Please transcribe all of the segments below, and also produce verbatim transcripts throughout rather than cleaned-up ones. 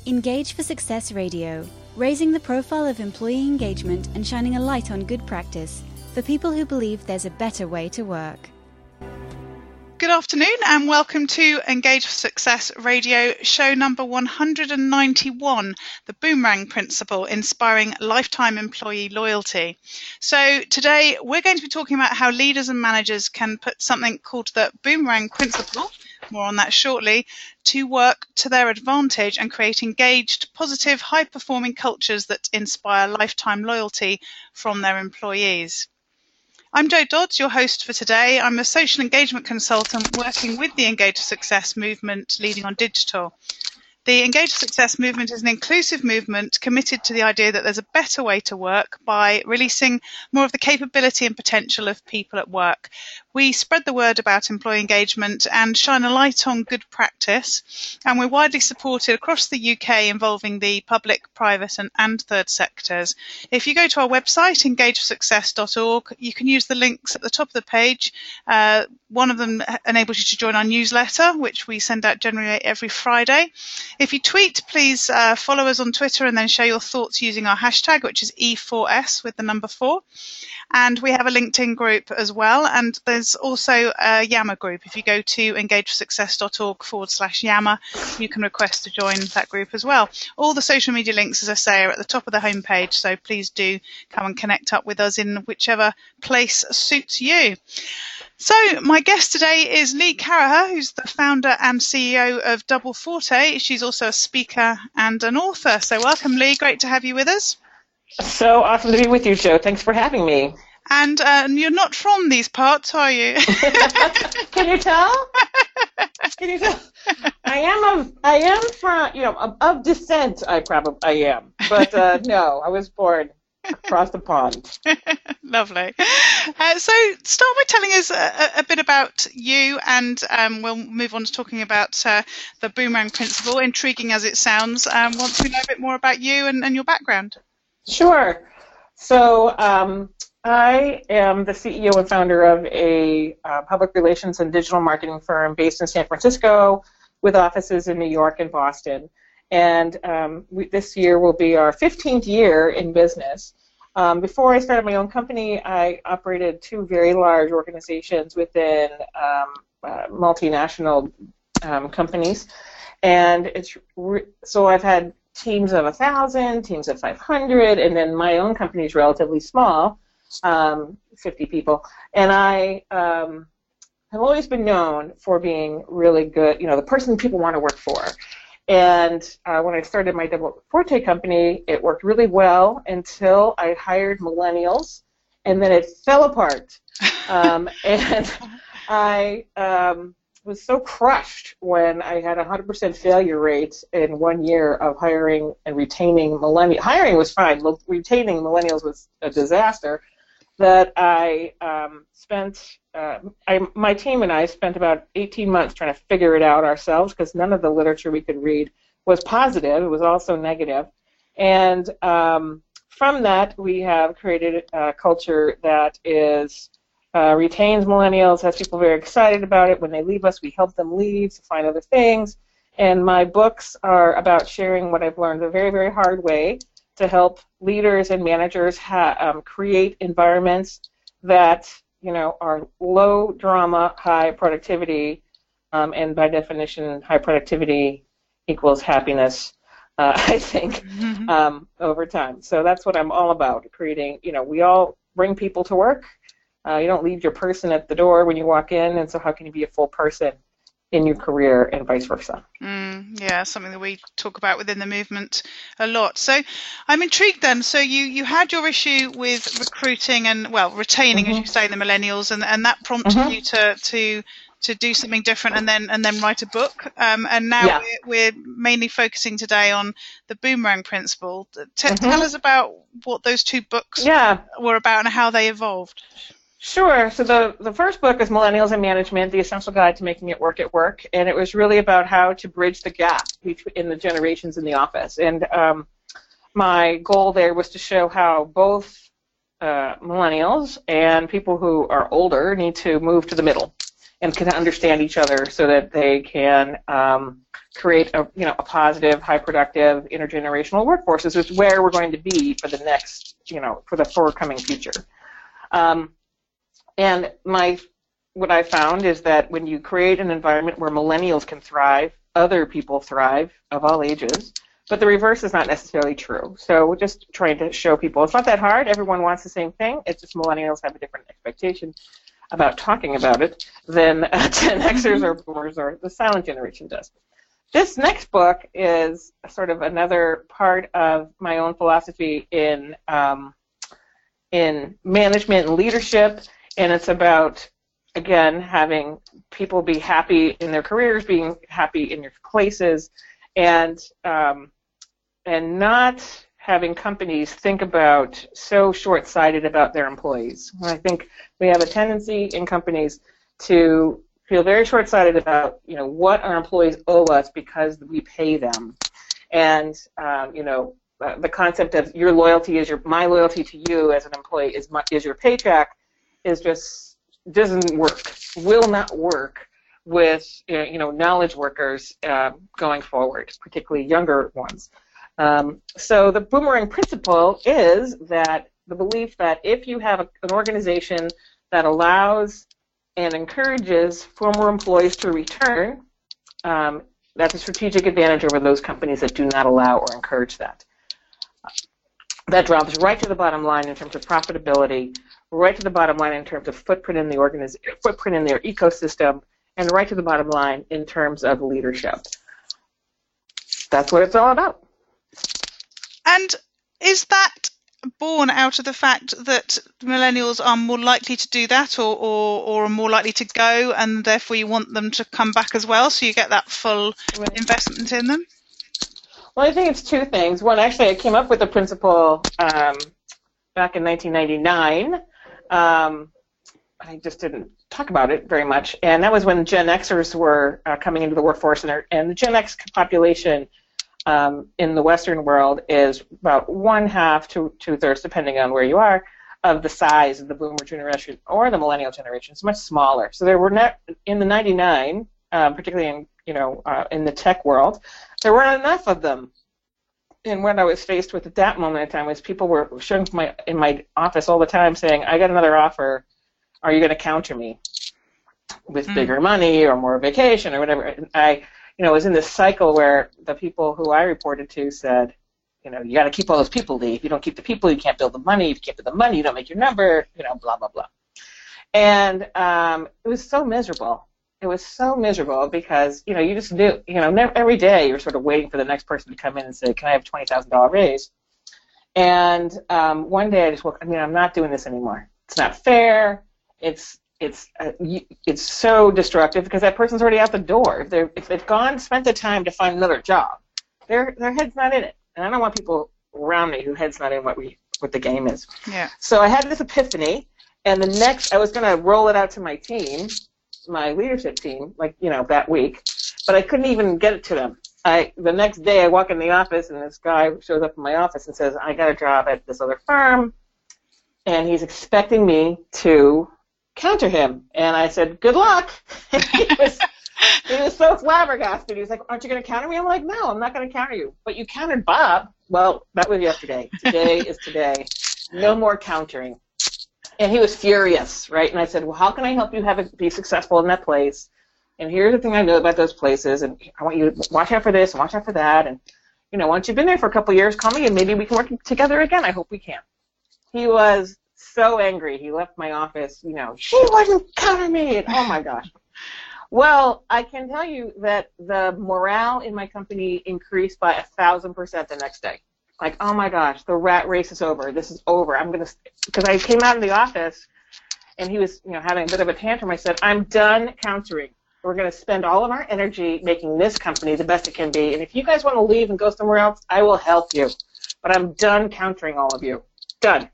Engage for Success Radio, raising the profile of employee engagement and shining a light on good practice for people who believe there's a better way to work. Good afternoon and welcome to Engage for Success Radio, show number one hundred ninety-one, the Boomerang Principle, Inspiring Lifetime Employee Loyalty. So today we're going to be talking about how leaders and managers can put something called the Boomerang Principle, more on that shortly, to work to their advantage and create engaged, positive, high-performing cultures that inspire lifetime loyalty from their employees. I'm Jo Dodds, your host for today. I'm a social engagement consultant working with the Engage for Success movement, leading on digital. The Engage for Success movement is an inclusive movement committed to the idea that there's a better way to work by releasing more of the capability and potential of people at work. We spread the word about employee engagement and shine a light on good practice, and we're widely supported across the U K involving the public, private and, and third sectors. If you go to our website, engage for success dot org, you can use the links at the top of the page. Uh, one of them enables you to join our newsletter, which we send out generally every Friday. If you tweet, please uh, follow us on Twitter and then share your thoughts using our hashtag, which is E four S with the number four. And we have a LinkedIn group as well. And there's also a Yammer group. If you go to engage for success dot org forward slash Yammer, you can request to join that group as well. All the social media links, as I say, are at the top of the homepage. So please do come and connect up with us in whichever place suits you. So my guest today is Lee Caraher, who's the founder and C E O of Double Forte. She's also a speaker and an author. So welcome, Lee. Great to have you with us. So awesome to be with you, Jo. Thanks for having me. And uh, you're not from these parts, are you? Can you tell? Can you tell? I am of, I am from, you know, of, of descent. I probably I am, but uh, no, I was born across the pond. Lovely. Uh, so start by telling us a, a bit about you, and um, we'll move on to talking about uh, the Boomerang Principle, intriguing as it sounds, um, once we know a bit more about you and, and your background. Sure. So um, I am the C E O and founder of a uh, public relations and digital marketing firm based in San Francisco with offices in New York and Boston. And um, we, this year will be our fifteenth year in business. Um, before I started my own company, I operated two very large organizations within um, uh, multinational um, companies. And it's re- so I've had teams of one thousand, teams of five hundred, and then my own company is relatively small, um, fifty people. And I um, have always been known for being really good, you know, the person people want to work for. And uh, when I started my Double Forte company, it worked really well until I hired millennials, and then it fell apart. Um, and I um, was so crushed when I had a one hundred percent failure rate in one year of hiring and retaining millennials. Hiring was fine. Retaining millennials was a disaster. That I um, spent, uh, I, my team and I spent about eighteen months trying to figure it out ourselves, because none of the literature we could read was positive. It was also negative. And um, from that, we have created a culture that is uh, retains millennials, has people very excited about it. When they leave us, we help them leave to find other things. And my books are about sharing what I've learned the very, very hard way to help leaders and managers ha- um, create environments that, you know, are low drama, high productivity, um, and by definition, high productivity equals happiness, uh, I think, mm-hmm. um, over time. So that's what I'm all about, creating, you know, we all bring people to work. Uh, you don't leave your person at the door when you walk in, and so how can you be a full person in your career and vice versa? Mm, yeah, something that we talk about within the movement a lot. So I'm intrigued then. So you, you had your issue with recruiting and, well, retaining, mm-hmm. as you say, the millennials, and, and that prompted mm-hmm. you to, to to do something different and then and then write a book. Um, and now yeah. we're, we're mainly focusing today on the Boomerang Principle. T- mm-hmm. Tell us about what those two books yeah. were about and how they evolved. Sure. So the, the first book is Millennials in Management, The Essential Guide to Making It Work at Work, and it was really about how to bridge the gap between the generations in the office. And um, my goal there was to show how both uh, millennials and people who are older need to move to the middle and can understand each other so that they can um, create a, you know, a positive, high productive, intergenerational workforce. This is where we're going to be for the next, you know, for the forthcoming future. Um, and my, what I found is that when you create an environment where millennials can thrive, other people thrive of all ages, but the reverse is not necessarily true. So we're just trying to show people it's not that hard. Everyone wants the same thing. It's just millennials have a different expectation about talking about it than uh, Gen Xers or Boomers or the silent generation does. This next book is sort of another part of my own philosophy in um, in management and leadership, and it's about, again, having people be happy in their careers, being happy in your places, and um, and not having companies think about so short-sighted about their employees. And I think we have a tendency in companies to feel very short-sighted about, you know, what our employees owe us because we pay them, and um, you know, uh, the concept of your loyalty is your my loyalty to you as an employee is my, is your paycheck is just doesn't work, will not work with, you know, knowledge workers uh, going forward, particularly younger ones. Um, so the boomerang principle is that the belief that if you have a, an organization that allows and encourages former employees to return, um, that's a strategic advantage over those companies that do not allow or encourage that. That drops right to the bottom line in terms of profitability, right to the bottom line in terms of footprint in the organiz- footprint in their ecosystem, and right to the bottom line in terms of leadership. That's what it's all about. And is that born out of the fact that millennials are more likely to do that, or, or, or are more likely to go, and therefore you want them to come back as well, so you get that full investment in them? Well, I think it's two things. One, actually, I came up with the principle um, back in nineteen ninety-nine. Um, I just didn't talk about it very much, and that was when Gen Xers were uh, coming into the workforce, and, and the Gen X population um, in the Western world is about one half to two-thirds, depending on where you are, of the size of the Boomer generation or the Millennial generation. It's much smaller. So there were not, in the ninety-nine, um, particularly in you know uh, in the tech world, there weren't enough of them. And what I was faced with at that moment in time was people were showing my in my office all the time saying, "I got another offer. Are you going to counter me with mm. bigger money or more vacation or whatever?" And I, you know, was in this cycle where the people who I reported to said, "You know, you got to keep all those people, Lee. If you don't keep the people, you can't build the money. If you can't build the money, you don't make your number. You know, blah blah blah." And um, it was so miserable. It was so miserable because, you know, you just do, you know, every day you're sort of waiting for the next person to come in and say, "Can I have a twenty thousand dollar raise?" And um, one day I just woke, I mean, I'm not doing this anymore. It's not fair. It's it's uh, it's so destructive because that person's already out the door. If they're if they've gone, spent the time to find another job, their their head's not in it. And I don't want people around me whose head's not in what we what the game is. Yeah. So I had this epiphany, and the next I was going to roll it out to my team, my leadership team, like, you know, that week, but I couldn't even get it to them. I the next day I walk in the office and this guy shows up in my office and says, "I got a job at this other firm," and he's expecting me to counter him. And I said, "Good luck." he, was, he was so flabbergasted. He was like, "Aren't you going to counter me?" I'm like, "No, I'm not going to counter you." "But you countered Bob." Well, that was yesterday. Today is today. No more countering. And he was furious, right? And I said, "Well, how can I help you have it be successful in that place? And here's the thing I know about those places, and I want you to watch out for this and watch out for that. And, you know, once you've been there for a couple of years, call me and maybe we can work together again. I hope we can." He was so angry. He left my office, you know, "She wouldn't counter me." And, oh, my gosh. Well, I can tell you that the morale in my company increased by a thousand percent the next day. Like, oh, my gosh, the rat race is over. This is over. I'm going to – because I came out of the office and he was, you know, having a bit of a tantrum. I said, "I'm done countering. We're going to spend all of our energy making this company the best it can be. And if you guys want to leave and go somewhere else, I will help you. But I'm done countering all of you. Done."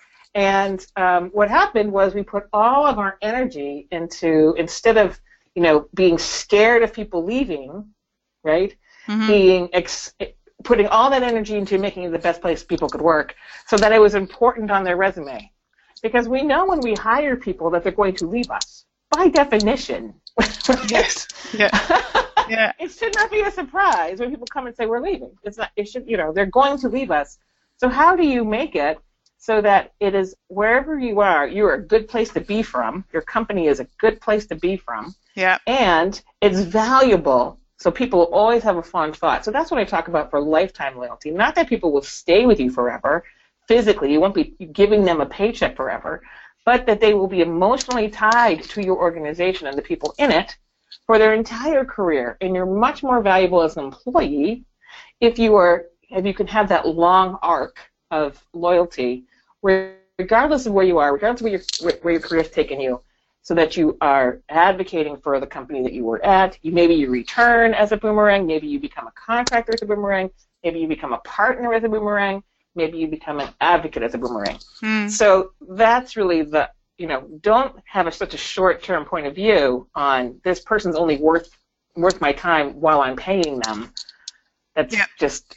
And um, what happened was we put all of our energy into, instead of, you know, being scared of people leaving, right, mm-hmm. being ex- putting all that energy into making it the best place people could work so that it was important on their resume. Because we know when we hire people that they're going to leave us. by definition. Yes. Yeah. Yeah. It should not be a surprise when people come and say we're leaving. It's not. It should. You know, they're going to leave us. So how do you make it so that it is wherever you are, you are a good place to be from. Your company is a good place to be from. Yeah. And it's valuable. So people always have a fond thought. So that's what I talk about for lifetime loyalty. Not that people will stay with you forever. Physically, you won't be giving them a paycheck forever, but that they will be emotionally tied to your organization and the people in it for their entire career. And you're much more valuable as an employee if you are, if you can have that long arc of loyalty, where regardless of where you are, regardless of where your, where your career has taken you, so that you are advocating for the company that you were at. You, maybe you return as a boomerang. Maybe you become a contractor as a boomerang. Maybe you become a partner as a boomerang. Maybe you become an advocate as a boomerang. Mm. So that's really the, you know, don't have a, such a short-term point of view on this person's only worth worth my time while I'm paying them. That's yeah. just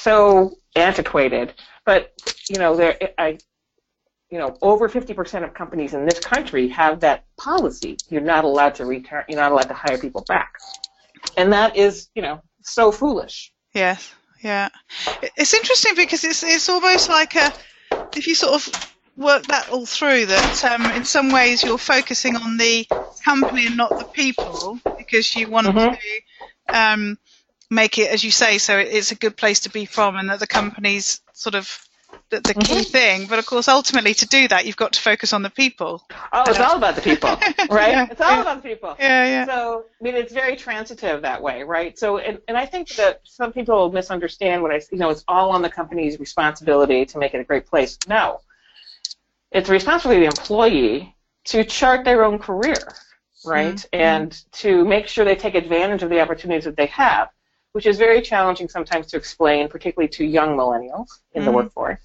so antiquated. But, you know, there, I, you know, over fifty percent of companies in this country have that policy. You're not allowed to return, you're not allowed to hire people back. And that is, you know, so foolish. Yes. Yeah, it's interesting because it's it's almost like a, if you sort of work that all through, that um, in some ways you're focusing on the company and not the people, because you want mm-hmm. to um, make it, as you say, so it's a good place to be from, and that the company's sort of the, the key mm-hmm. thing. But of course, ultimately, to do that, you've got to focus on the people. Oh, it's all about the people, right? Yeah, it's all yeah. about the people. Yeah, yeah. So, I mean, it's very transitive that way, right? So, and, and I think that some people misunderstand what I, you know, it's all on the company's responsibility to make it a great place. No. It's the responsibility of the employee to chart their own career, right? Mm-hmm. And to make sure they take advantage of the opportunities that they have, which is very challenging sometimes to explain, particularly to young millennials in mm-hmm. the workforce.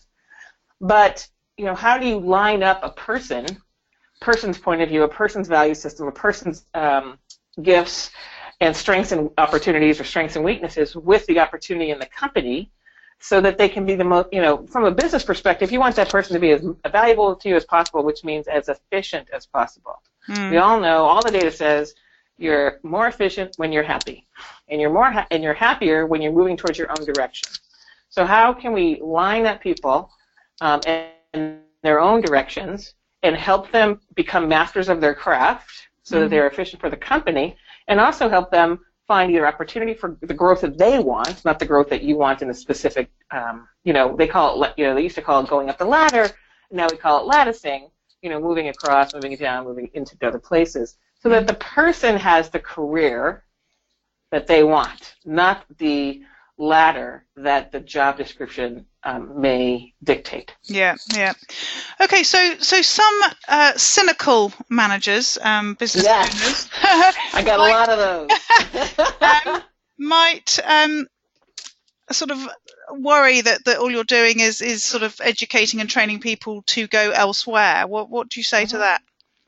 But, you know, how do you line up a person, person's point of view, a person's value system, a person's um, gifts and strengths and opportunities, or strengths and weaknesses, with the opportunity in the company, so that they can be the most, you know, from a business perspective, you want that person to be as valuable to you as possible, which means as efficient as possible. Mm. We all know, all the data says, you're more efficient when you're happy, and you're more ha- and you're happier when you're moving towards your own direction. So how can we line up people um, in their own directions and help them become masters of their craft, so mm-hmm. that they're efficient for the company, and also help them find either opportunity for the growth that they want, not the growth that you want in a specific, um, you know, they call it, you know, they used to call it going up the ladder, now we call it latticing, you know, moving across, moving down, moving into other places, so that the person has the career that they want, not the ladder that the job description um, may dictate. Yeah, yeah. Okay, so so some uh, cynical managers, um, business yes. owners, I got might, a lot of those. um, might um, sort of worry that, that all you're doing is, is sort of educating and training people to go elsewhere. What what do you say mm-hmm. to that?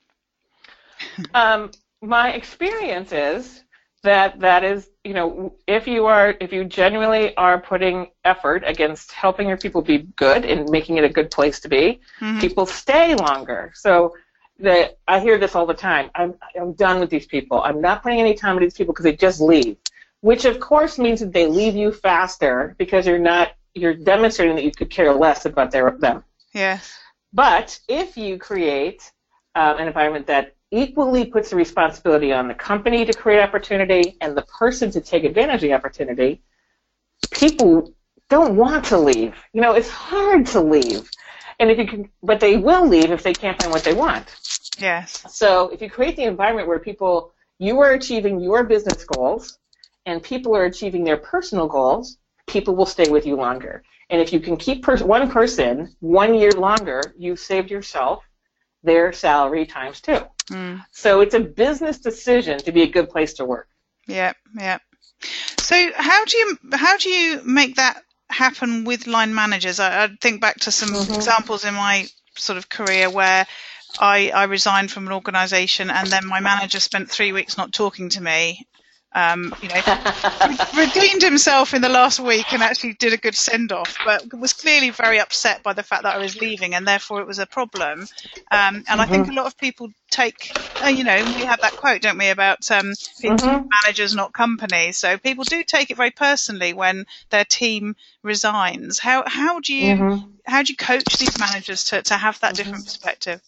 Um, my experience is that that is, you know, if you are, if you genuinely are putting effort against helping your people be good and making it a good place to be, mm-hmm. people stay longer. So the, I hear this all the time. I'm, I'm done with these people. I'm not putting any time with these people because they just leave, which of course means that they leave you faster because you're not, you're demonstrating that you could care less about their, them. Yes. But if you create um, an environment that equally puts the responsibility on the company to create opportunity and the person to take advantage of the opportunity, people don't want to leave. You know, it's hard to leave. And if you can, but they will leave if they can't find what they want. Yes. So if you create the environment where people, you are achieving your business goals and people are achieving their personal goals, people will stay with you longer. And if you can keep pers- one person one year longer, you've saved yourself their salary times two. Mm. So it's a business decision to be a good place to work. Yeah, yeah. So how do you how do you make that happen with line managers? I, I think back to some mm-hmm. examples in my sort of career where I, I resigned from an organisation and then my manager spent three weeks not talking to me, Um, you know, redeemed himself in the last week and actually did a good send-off, but was clearly very upset by the fact that I was leaving, and therefore it was a problem. Um, and mm-hmm. I think a lot of people take, uh, you know, we have that quote, don't we, about um, people mm-hmm. managers, not companies. So people do take it very personally when their team resigns. How how do you mm-hmm. how do you coach these managers to to have that mm-hmm. different perspective?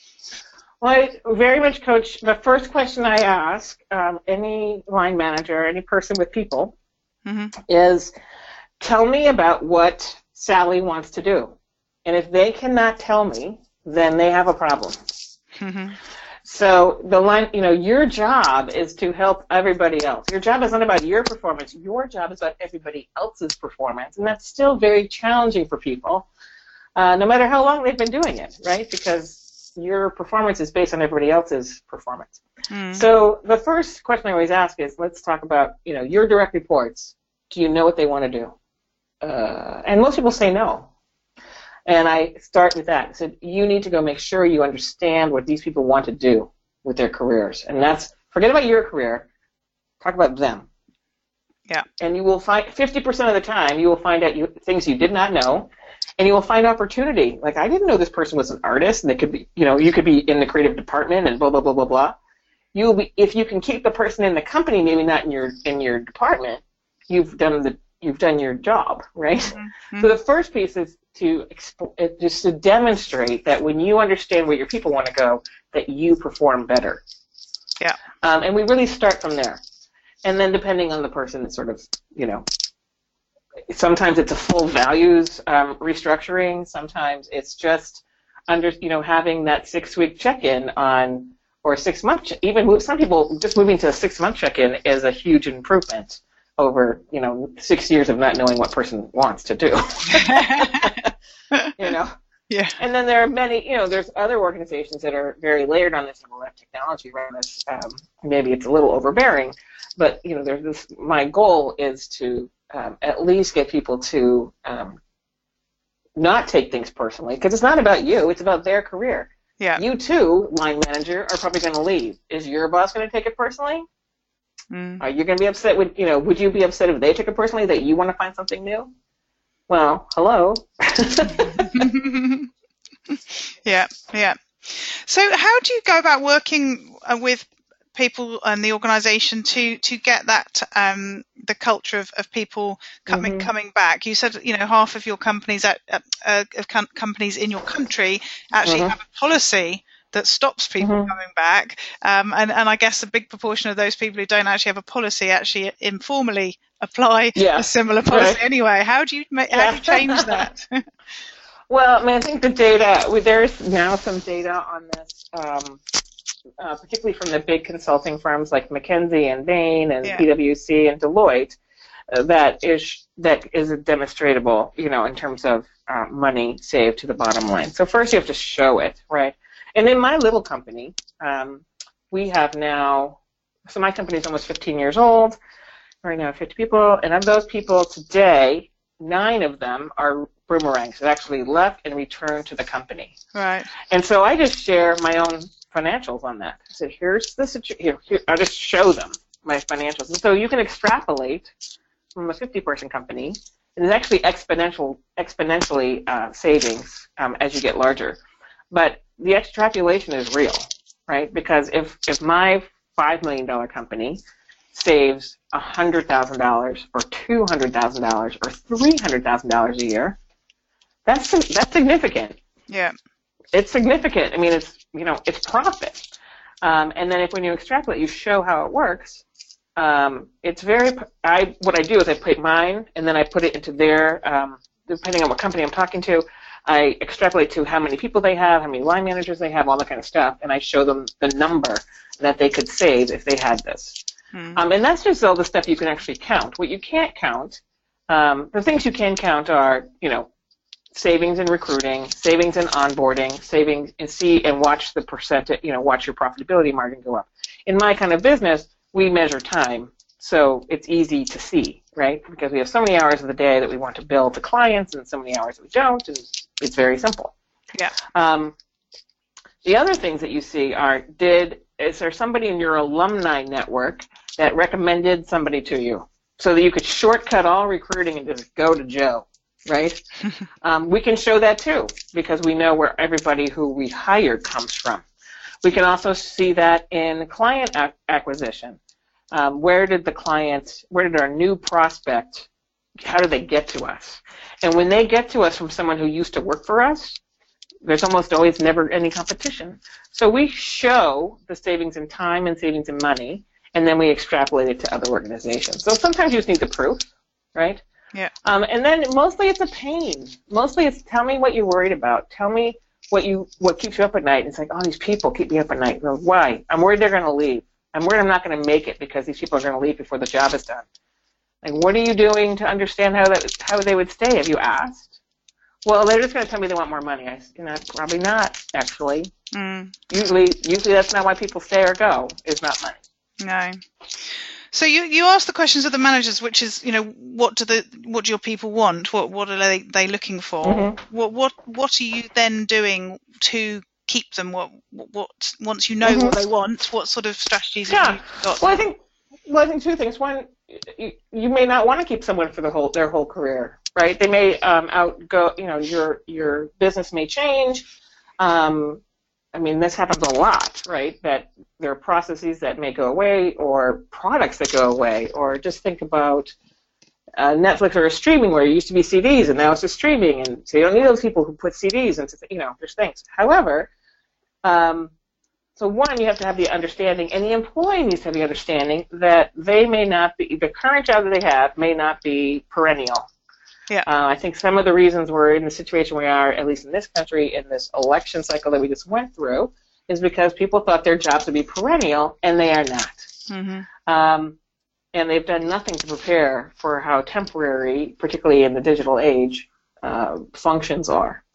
Well, I very much coach. The first question I ask um, any line manager, any person with people, mm-hmm. is, tell me about what Sally wants to do. And if they cannot tell me, then they have a problem. Mm-hmm. So the line, you know, your job is to help everybody else. Your job is not about your performance. Your job is about everybody else's performance. And that's still very challenging for people, uh, no matter how long they've been doing it, right? Because your performance is based on everybody else's performance. Mm. So the first question I always ask is, let's talk about, you know, your direct reports. Do you know what they want to do? Uh, and most people say no. And I start with that. I said, you need to go make sure you understand what these people want to do with their careers. And that's, forget about your career, talk about them. Yeah. And you will find, fifty percent of the time, you will find out you, things you did not know. And you will find opportunity. Like, I didn't know this person was an artist, and they could be, you know, you could be in the creative department and blah blah blah blah blah. You will be, if you can keep the person in the company, maybe not in your in your department, you've done the you've done your job, right? Mm-hmm. So the first piece is to exp- just to demonstrate that when you understand where your people want to go, that you perform better. Yeah. Um, and we really start from there, and then depending on the person, it's sort of, you know. Sometimes it's a full values um, restructuring. Sometimes it's just under, you know, having that six-week check-in on, or six-month. Ch- even move, some people just moving to a six-month check-in is a huge improvement over, you know, six years of not knowing what person wants to do. You know. Yeah. And then there are many, you know, there's other organizations that are very layered on this and will have technology around this. Um, maybe it's a little overbearing, but you know, there's this. My goal is to Um, at least get people to um, not take things personally, because it's not about you, it's about their career. Yeah. You too, line manager, are probably going to leave. Is your boss going to take it personally? Mm. Are you going to be upset with, you know, would you be upset if they took it personally that you want to find something new? Well, hello. Yeah, yeah. So how do you go about working uh, with people and the organisation to to get that um, the culture of, of people coming mm-hmm. coming back? You said, you know, half of your companies at, uh, of com- companies in your country actually mm-hmm. have a policy that stops people mm-hmm. coming back, um, and and I guess a big proportion of those people who don't actually have a policy actually informally apply yeah. a similar policy right. anyway. How do you make, how yeah. do you change that? Well, I mean, I think the data, there's now some data on this. Um, Uh, particularly from the big consulting firms like McKinsey and Bain and yeah. PwC and Deloitte, uh, that is that is demonstrable, you know, in terms of uh, money saved to the bottom line. So first you have to show it, right? And in my little company, um, we have now, so my company is almost fifteen years old, right now fifty people, and of those people today, nine of them are boomerangs that actually left and returned to the company. Right. And so I just share my own financials on that. I said, here's the situation. Here, here, I'll just show them my financials. And so you can extrapolate from a fifty-person company, and there's actually exponential, exponentially uh, savings um, as you get larger. But the extrapolation is real, right? Because if, if my five million dollars company saves one hundred thousand dollars or two hundred thousand dollars or three hundred thousand dollars a year, that's that's significant. Yeah. It's significant. I mean, it's, you know, it's profit. Um, and then if when you extrapolate, you show how it works. Um, it's very, I, what I do is I put mine and then I put it into their, um, depending on what company I'm talking to, I extrapolate to how many people they have, how many line managers they have, all that kind of stuff, and I show them the number that they could save if they had this. Hmm. Um, and that's just all the stuff you can actually count. What you can't count, um, the things you can count are, you know, savings in recruiting, savings in onboarding, savings and see and watch the percentage, you know, watch your profitability margin go up. In my kind of business, we measure time, so it's easy to see, right? Because we have so many hours of the day that we want to bill to clients and so many hours that we don't, and it's very simple. Yeah. Um, the other things that you see are, did is there somebody in your alumni network that recommended somebody to you so that you could shortcut all recruiting and just go to Joe, right? um, we can show that too because we know where everybody who we hired comes from. We can also see that in client ac- acquisition. Um, where did the client, where did our new prospect, how did they get to us? And when they get to us from someone who used to work for us, there's almost always never any competition. So we show the savings in time and savings in money, and then we extrapolate it to other organizations. So sometimes you just need the proof, right? Yeah. Um, and then mostly it's a pain. Mostly it's tell me what you're worried about. Tell me what you what keeps you up at night. And it's like, oh, these people keep me up at night. Well, why? I'm worried they're going to leave. I'm worried I'm not going to make it because these people are going to leave before the job is done. Like, what are you doing to understand how that how they would stay? Have you asked? Well, they're just going to tell me they want more money. I, you know, probably not, actually. Mm. Usually, usually that's not why people stay or go. Is not money. No. So you you ask the questions of the managers, which is, you know, what do the what do your people want? What what are they they looking for? Mm-hmm. What what what are you then doing to keep them? What what once you know mm-hmm. what they want, what sort of strategies yeah. have you got? Well, I think well, I think two things. One, you, you may not want to keep someone for the whole their whole career, right? They may um, outgo. You know, your your business may change. Um, I mean, this happens a lot, right? That there are processes that may go away, or products that go away, or just think about uh, Netflix or a streaming where it used to be C Ds and now it's just streaming, and so you don't need those people who put C Ds into, you know, there's things. However, um, so one, you have to have the understanding, and the employee needs to have the understanding that they may not be, the current job that they have may not be perennial. Yeah. Uh, I think some of the reasons we're in the situation we are, at least in this country, in this election cycle that we just went through, is because people thought their jobs would be perennial, and they are not. Mm-hmm. Um, and they've done nothing to prepare for how temporary, particularly in the digital age, uh, functions are.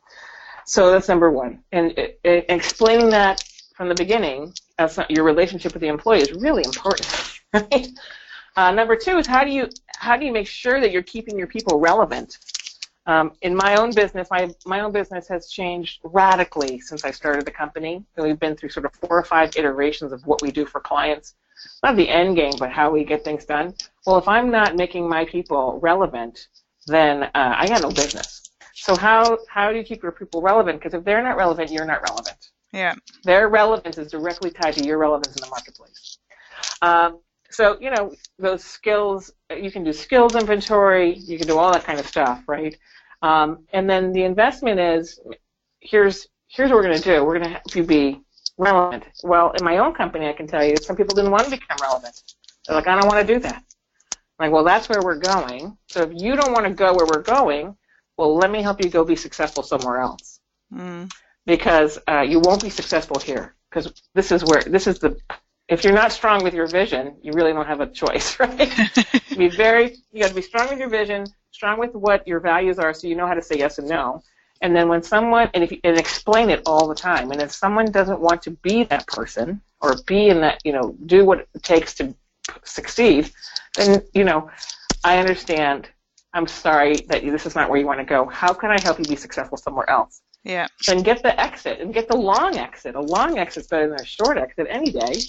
So that's number one. And it, it, explaining that from the beginning, that's not, your relationship with the employee is really important, right? Uh, number two is how do you how do you make sure that you're keeping your people relevant? Um, in my own business, my my own business has changed radically since I started the company. And we've been through sort of four or five iterations of what we do for clients. Not the end game, but how we get things done. Well, if I'm not making my people relevant, then uh, I got no business. So how how do you keep your people relevant? Because if they're not relevant, you're not relevant. Yeah. Their relevance is directly tied to your relevance in the marketplace. Um, So, you know, those skills, you can do skills inventory, you can do all that kind of stuff, right? Um, and then the investment is, here's here's what we're going to do. We're going to help you be relevant. Well, in my own company, I can tell you, some people didn't want to become relevant. They're like, I don't want to do that. I'm like, well, that's where we're going. So if you don't want to go where we're going, well, let me help you go be successful somewhere else. Mm. Because uh, you won't be successful here. Because this is where, this is the... If you're not strong with your vision, you really don't have a choice, right? Be very, you got to be strong with your vision, strong with what your values are, so you know how to say yes and no. And then when someone, and if you, and explain it all the time. And if someone doesn't want to be that person or be in that, you know, do what it takes to succeed, then you know, I understand. I'm sorry that this is not where you want to go. How can I help you be successful somewhere else? Yeah. Then get the exit and get the long exit. A long exit's better than a short exit any day.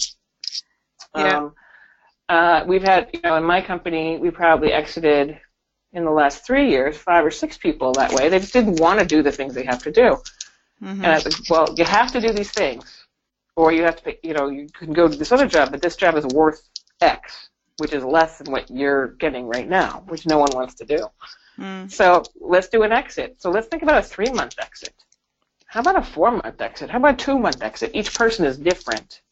Yeah. Um, uh, we've had, you know, in my company, we probably exited in the last three years, five or six people that way. They just didn't want to do the things they have to do. Mm-hmm. And I was like, well, you have to do these things, or you have to, you know, you can go to this other job, but this job is worth X, which is less than what you're getting right now, which no one wants to do. Mm. So let's do an exit. So let's think about a three-month exit. How about a four-month exit? How about a two-month exit? Each person is different.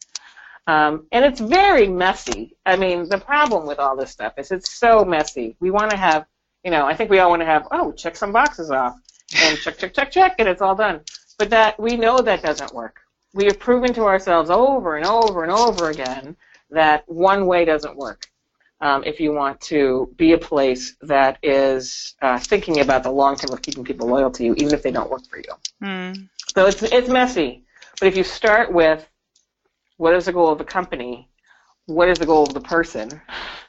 Um, and it's very messy. I mean, the problem with all this stuff is it's so messy. We want to have, you know, I think we all want to have, oh, check some boxes off, and check, check, check, check, and it's all done. But that we know that doesn't work. We have proven to ourselves over and over and over again that one way doesn't work. Um, if you want to be a place that is uh, thinking about the long term of keeping people loyal to you, even if they don't work for you. Mm. So it's it's messy. But if you start with what is the goal of the company, what is the goal of the person,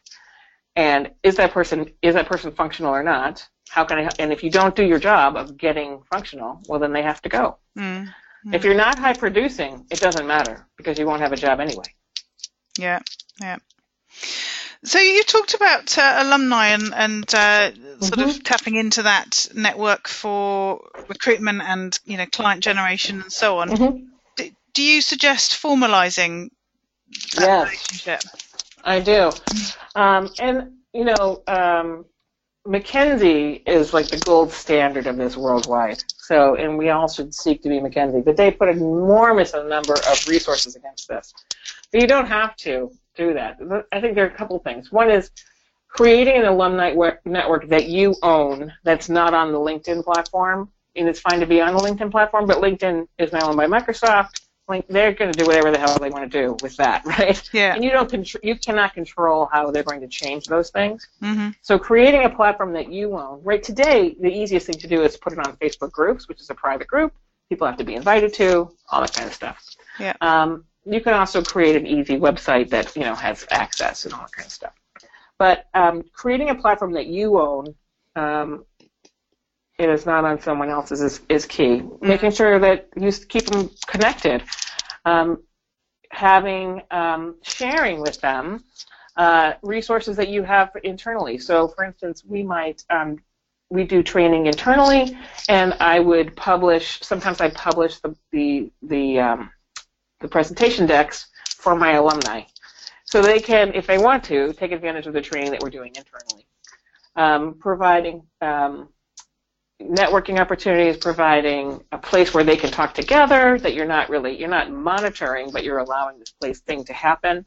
and is that person is that person functional or not? How can I? And if you don't do your job of getting functional, well, then they have to go. Mm. Mm. If you're not high producing, it doesn't matter because you won't have a job anyway. Yeah, yeah. So you talked about uh, alumni and, and uh, sort mm-hmm. of tapping into that network for recruitment and, you know, client generation and so on. Mm-hmm. Do, do you suggest formalizing that yes, relationship? I do. Um, and, you know, um, McKinsey is like the gold standard of this worldwide. So, and we all should seek to be McKinsey. But they put an enormous number of resources against this. But you don't have to do that. I think there are a couple things. One is creating an alumni network that you own that's not on the LinkedIn platform. And it's fine to be on the LinkedIn platform, but LinkedIn is now owned by Microsoft. Like, they're going to do whatever the hell they want to do with that, right? Yeah. And you don't contr- you cannot control how they're going to change those things. Mm-hmm. So creating a platform that you own, right? Today, the easiest thing to do is put it on Facebook groups, which is a private group. People have to be invited to, all that kind of stuff. Yeah. Um, you can also create an easy website that, you know, has access and all that kind of stuff. But um, creating a platform that you own, um, it is not on someone else's, is, is key. Mm-hmm. Making sure that you keep them connected. Um, having, um, sharing with them uh, resources that you have internally. So, for instance, we might, um, we do training internally, and I would publish, sometimes I publish the, the, the, um, the presentation decks for my alumni. So they can, if they want to, take advantage of the training that we're doing internally. Um, providing um, networking opportunities, providing a place where they can talk together, that you're not really, you're not monitoring, but you're allowing this place thing to happen.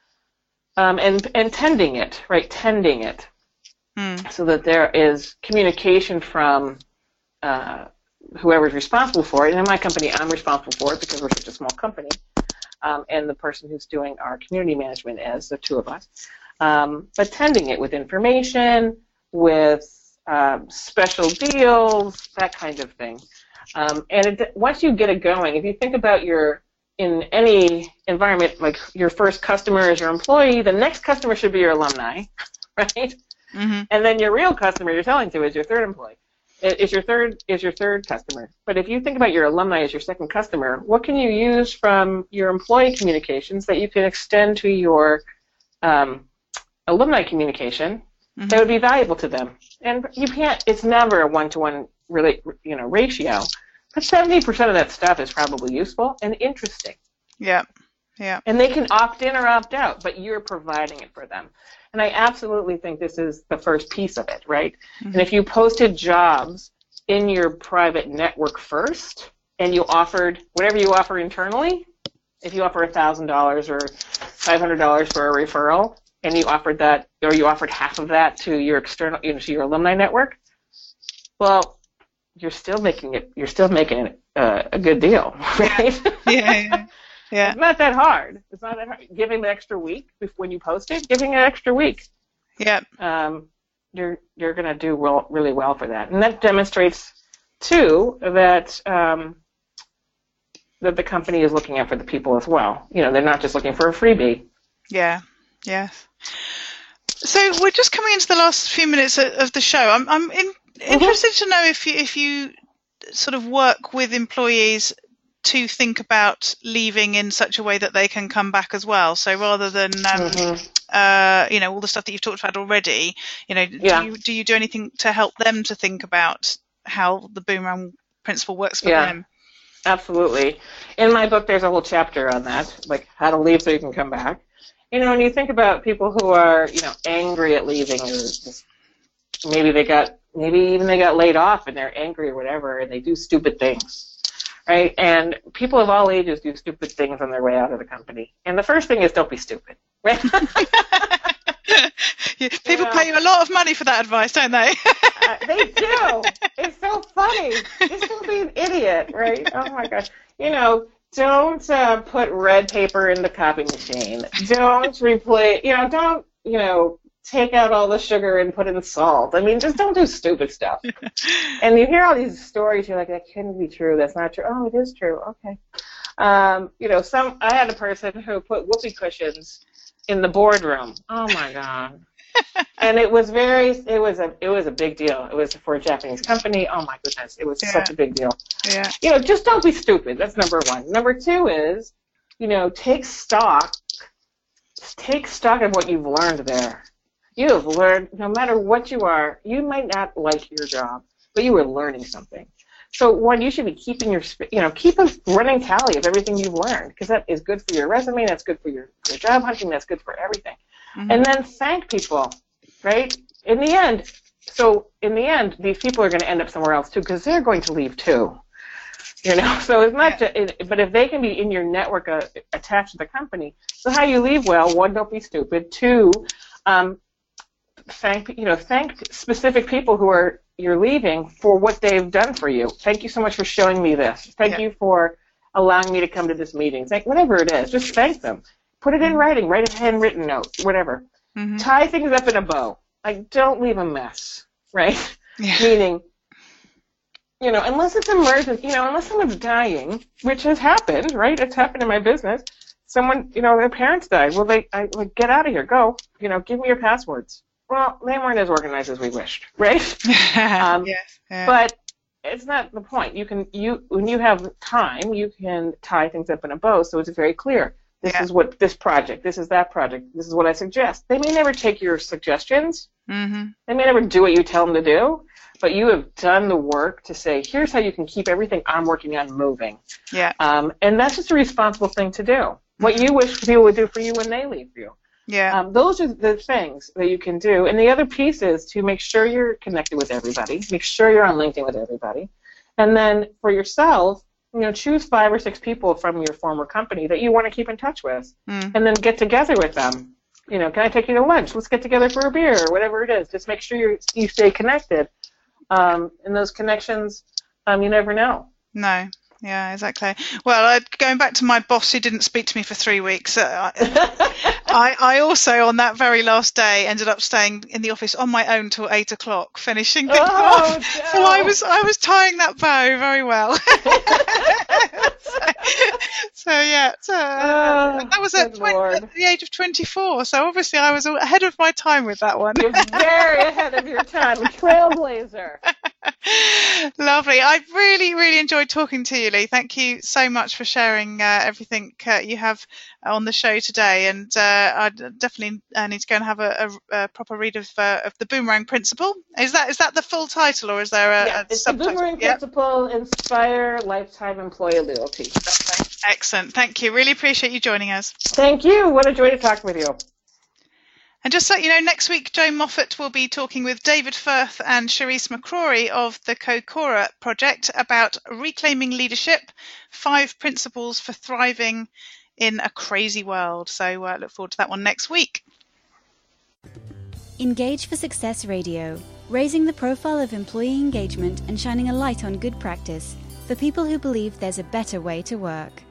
Um, and, and tending it, right, tending it, mm. so that there is communication from uh, whoever's responsible for it. And in my company, I'm responsible for it because we're such a small company. Um, and the person who's doing our community management is, the two of us. Um, but tending it with information, with um, special deals, that kind of thing. Um, and it, once you get it going, if you think about your, in any environment, like your first customer is your employee, the next customer should be your alumni, right? Mm-hmm. And then your real customer you're selling to is your third employee. Is your third is your third customer. But if you think about your alumni as your second customer, what can you use from your employee communications that you can extend to your um, alumni communication mm-hmm. that would be valuable to them? And you can't. It's never a one-to-one really, you know, ratio. But seventy percent of that stuff is probably useful and interesting. Yeah, yeah. And they can opt in or opt out, but you're providing it for them. And I absolutely think this is the first piece of it, right? Mm-hmm. And if you posted jobs in your private network first, and you offered whatever you offer internally, if you offer one thousand dollars or five hundred dollars for a referral, and you offered that, or you offered half of that to your external, you know, to your alumni network, well, you're still making it, you're still making it uh, a good deal, right? Yeah, yeah. Yeah. It's not that hard. It's not that hard. Giving an extra week when you post it, giving an extra week. Yeah. Um, you're you're going to do well, really well for that, and that demonstrates too that um, that the company is looking out for the people as well. You know, they're not just looking for a freebie. Yeah. Yes. So we're just coming into the last few minutes of the show. I'm I'm in, interested mm-hmm. to know if you if you sort of work with employees to think about leaving in such a way that they can come back as well. So rather than, um, mm-hmm. uh, you know, all the stuff that you've talked about already, you know, yeah. do, you, do you do anything to help them to think about how the boomerang principle works for yeah, them? Absolutely. In my book, there's a whole chapter on that, like how to leave so you can come back. You know, when you think about people who are, you know, angry at leaving, or just maybe they got, maybe even they got laid off and they're angry or whatever, and they do stupid things. Right, and people of all ages do stupid things on their way out of the company. And the first thing is don't be stupid. Right? yeah, people you know, pay you a lot of money for that advice, don't they? uh, they do. It's so funny. Just don't be an idiot, right? Oh my gosh. You know, don't uh, put red paper in the copy machine. Don't replace. You know, don't. You know. Take out all the sugar and put in salt. I mean, just don't do stupid stuff. And you hear all these stories, you're like, that couldn't be true. That's not true. Oh, it is true. Okay. Um, you know, some. I had a person who put whoopee cushions in the boardroom. Oh my God. And it was very. It was a. It was a big deal. It was for a Japanese company. Oh my goodness. It was yeah. such a big deal. Yeah. You know, just don't be stupid. That's number one. Number two is, you know, take stock. take stock of what you've learned there. You have learned, no matter what you are, you might not like your job, but you were learning something. So one, you should be keeping your, you know, keep a running tally of everything you've learned, because that is good for your resume, that's good for your, your job hunting, that's good for everything. Mm-hmm. And then thank people, right? In the end, so in the end, these people are going to end up somewhere else too, because they're going to leave too. You know, so it's not yeah. just, but if they can be in your network uh, attached to the company, so how you leave well, one, don't be stupid. Two, um, thank, you know, thank specific people who are you're leaving for what they've done for you. Thank you so much for showing me this. Thank yeah. you for allowing me to come to this meeting. Thank, whatever it is, just thank them. Put it in writing, write a handwritten note, whatever. Mm-hmm. Tie things up in a bow. Like, don't leave a mess, right? Yeah. Meaning, you know, unless it's emergent, you know, unless someone's dying, which has happened, right? It's happened in my business. Someone, you know, their parents died. Well, they, I, like, get out of here, go. You know, give me your passwords. Well, they weren't as organized as we wished, right? um, yes, yeah. But it's not the point. You can, you when you have time, you can tie things up in a bow, so it's very clear. This yeah. is what this project, this is that project, this is what I suggest. They may never take your suggestions. Mm-hmm. They may never do what you tell them to do, but you have done the work to say, here's how you can keep everything I'm working on moving. Yeah. Um, and that's just a responsible thing to do. Mm-hmm. What you wish people would do for you when they leave you. Yeah. Um, those are the things that you can do. And the other piece is to make sure you're connected with everybody. Make sure you're on LinkedIn with everybody. And then for yourself, you know, choose five or six people from your former company that you want to keep in touch with. Mm. And then get together with them. You know, can I take you to lunch? Let's get together for a beer or whatever it is. Just make sure you you stay connected. Um, and those connections, um, you never know. No. Yeah, exactly. Well, uh, going back to my boss who didn't speak to me for three weeks, uh, I, I also, on that very last day, ended up staying in the office on my own till eight o'clock, finishing things oh, off. No. So I was, I was tying that bow very well. so, so, yeah, so, uh, oh, that was at, twenty, at the age of twenty-four. So obviously, I was ahead of my time with that one. You're very ahead of your time, a trailblazer. Lovely. I really, really enjoyed talking to you, Lee. Thank you so much for sharing uh, everything uh, you have on the show today. And uh, I definitely uh, need to go and have a, a, a proper read of uh, of the Boomerang Principle. Is that is that the full title, or is there a, yeah, a it's subtitle? The Boomerang yep. Principle: Inspire Lifetime Employee Loyalty. Okay. Excellent. Thank you. Really appreciate you joining us. Thank you. What a joy to talk with you. And just so you know, next week, Joe Moffat will be talking with David Firth and Charisse McCrory of the CoCora project about reclaiming leadership, five principles for thriving in a crazy world. So uh, look forward to that one next week. Engage for Success Radio, raising the profile of employee engagement and shining a light on good practice for people who believe there's a better way to work.